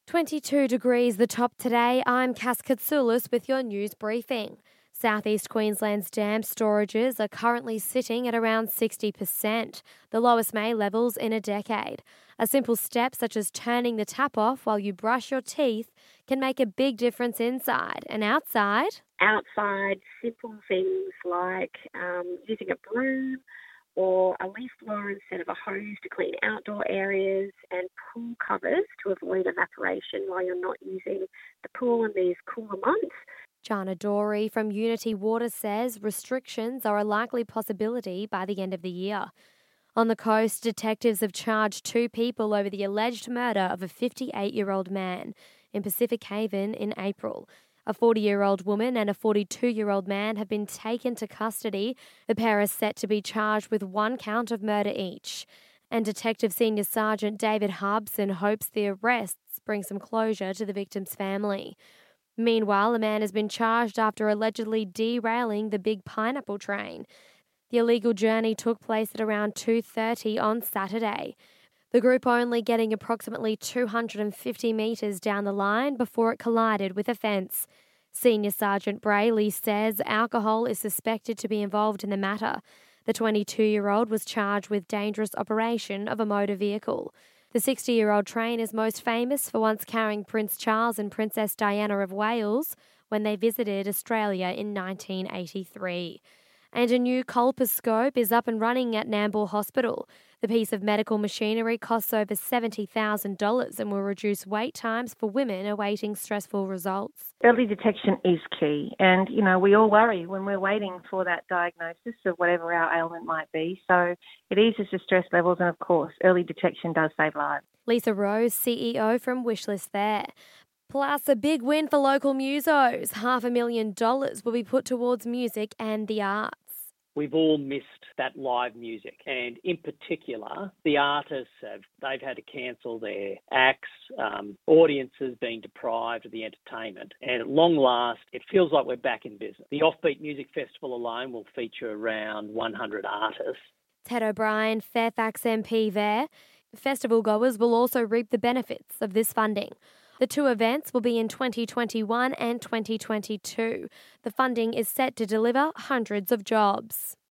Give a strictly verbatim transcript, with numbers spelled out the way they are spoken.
twenty-two degrees the top today. I'm Cass Katsoulis with your news briefing. Southeast Queensland's dam storages are currently sitting at around sixty percent, the lowest May levels in a decade. A simple step such as turning the tap off while you brush your teeth can make a big difference inside and outside. Outside, simple things like um, using a broom or a leaf blower instead of a hose to clean outdoor areas, and pool covers to avoid evaporation while you're not using the pool in these cooler months. Jana Dory from Unity Water says restrictions are a likely possibility by the end of the year. On the coast, detectives have charged two people over the alleged murder of a fifty-eight-year-old man in Pacific Haven in April. A forty-year-old woman and a forty-two-year-old man have been taken to custody. The pair are set to be charged with one count of murder each. And Detective Senior Sergeant David Harbson hopes the arrests bring some closure to the victim's family. Meanwhile, a man has been charged after allegedly derailing the big pineapple train. The illegal journey took place at around two thirty on Saturday. The group only getting approximately two hundred fifty metres down the line before it collided with a fence. Senior Sergeant Brayley says alcohol is suspected to be involved in the matter. The twenty-two-year-old was charged with dangerous operation of a motor vehicle. The sixty-year-old train is most famous for once carrying Prince Charles and Princess Diana of Wales when they visited Australia in nineteen eighty-three. And a new colposcope is up and running at Nambour Hospital. The piece of medical machinery costs over seventy thousand dollars and will reduce wait times for women awaiting stressful results. Early detection is key, and, you know, we all worry when we're waiting for that diagnosis of whatever our ailment might be. So it eases the stress levels, and of course, early detection does save lives. Lisa Rose, C E O from Wishlist there. Plus, a big win for local musos. Half a million dollars will be put towards music and the arts. We've all missed that live music, and in particular, the artists have they've had to cancel their acts, um, audiences being deprived of the entertainment, and at long last, it feels like we're back in business. The Offbeat Music Festival alone will feature around one hundred artists. Ted O'Brien, Fairfax M P there. Festival goers will also reap the benefits of this funding. The two events will be in twenty twenty-one and twenty twenty-two. The funding is set to deliver hundreds of jobs.